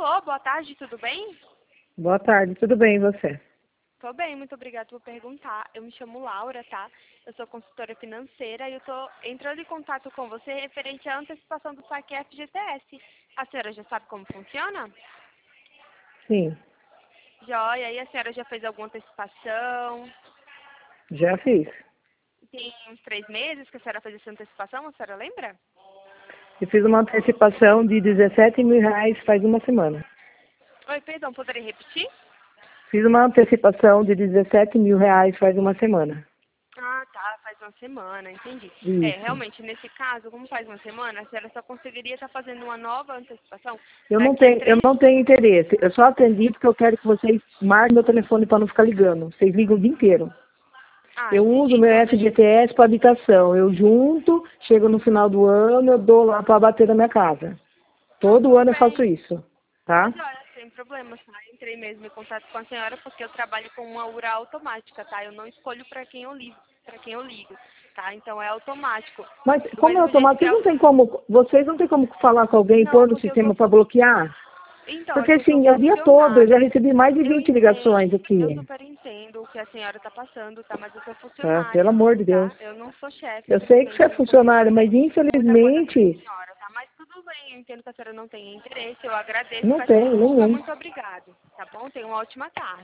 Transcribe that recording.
Alô, boa tarde, tudo bem? Boa tarde, tudo bem e você? Tô bem, muito obrigada por perguntar. Eu me chamo Laura, tá? Eu sou consultora financeira e eu tô entrando em contato com você referente à antecipação do saque FGTS. A senhora já sabe como funciona? Sim, Joia, e a senhora já fez alguma antecipação? já fiz. Tem uns 3 meses que a senhora fez essa antecipação, a senhora lembra? Eu fiz uma antecipação de R$ 17.000 faz uma semana. Oi, perdão, poderia repetir? Fiz uma antecipação de R$ 17.000 faz uma semana. Ah, tá, faz uma semana, entendi. Isso. Realmente, nesse caso, como faz uma semana, a senhora só conseguiria estar fazendo uma nova antecipação Eu não daqui a tenho, eu 3. não tenho interesse. Eu só atendi porque eu quero que vocês marquem meu telefone para não ficar ligando. Vocês ligam o dia inteiro. Ah, Eu entendi. uso meu Então, FGTS para habitação. Eu junto, chego no final do ano, eu dou lá para bater na minha casa. Todo tudo ano eu faço bem. isso, tá? Mas olha, sem problema, tá? Entrei mesmo em contato com a senhora porque eu trabalho com uma URA automática, tá? Eu não escolho para quem eu ligo, tá? Então é automático. Mas Do como é mesmo jeito automático, que é... vocês não têm como falar com alguém e Não, pôr no porque eu tô... sistema para bloquear? Então, é Porque porque é assim, é o dia todo, eu funcionário. já recebi mais de Eu 20 ligações entendo, eu aqui. super entendo o que a senhora está passando, tá? Mas eu sou Tá? Pelo funcionária, amor de Deus. tá? Eu não sou chefe, Eu sei que você é simplesmente estou funcionário, mas com muita coisa para a infelizmente senhora, tá? Mas tudo bem, eu entendo que a senhora não tenha interesse, eu agradeço, não peço tem desculpa, nenhum. muito obrigado, tá bom? Tenha uma ótima tarde.